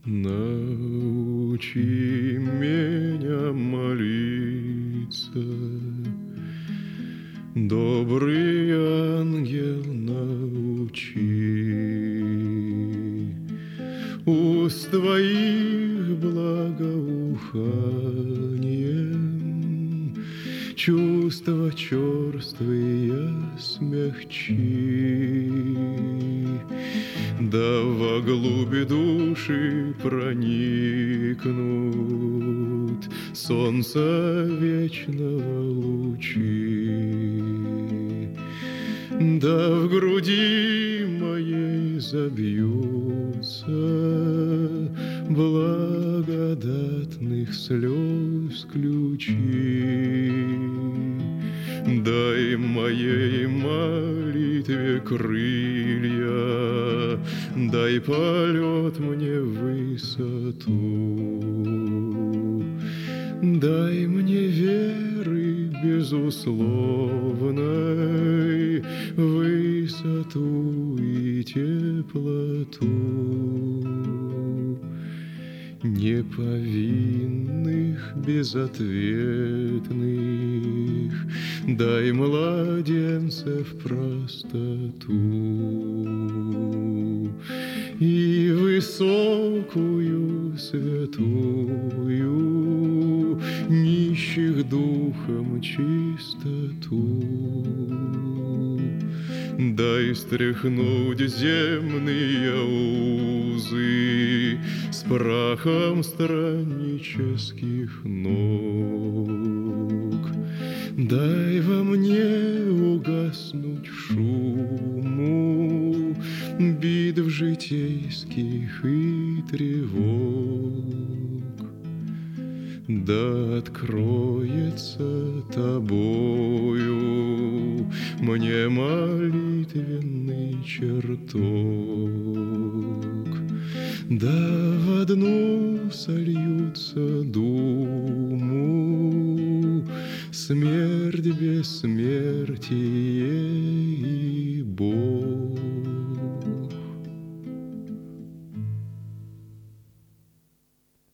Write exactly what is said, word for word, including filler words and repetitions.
Научи меня молиться, добрый ангел, научи уст твоих благоуханием чувства черствые смягчи, да во глуби души проникнут солнца вечного лучи, да в груди моей забьются благодатных слез ключи. Дай моей молитве крылья, дай полет мне в высоту, дай мне веры безусловной высоту и теплоту. Неповинных, безответных, дай младенцев простоту и высокую, святую, нищих духом чистоту. Дай стряхнуть земные узы с прахом страннических ног. Дай во мне угаснуть шуму битв житейских и тревог. Да откроется тобою мне молитвенный чертог, да в одну сольются думу смерть, бессмертие и Бог.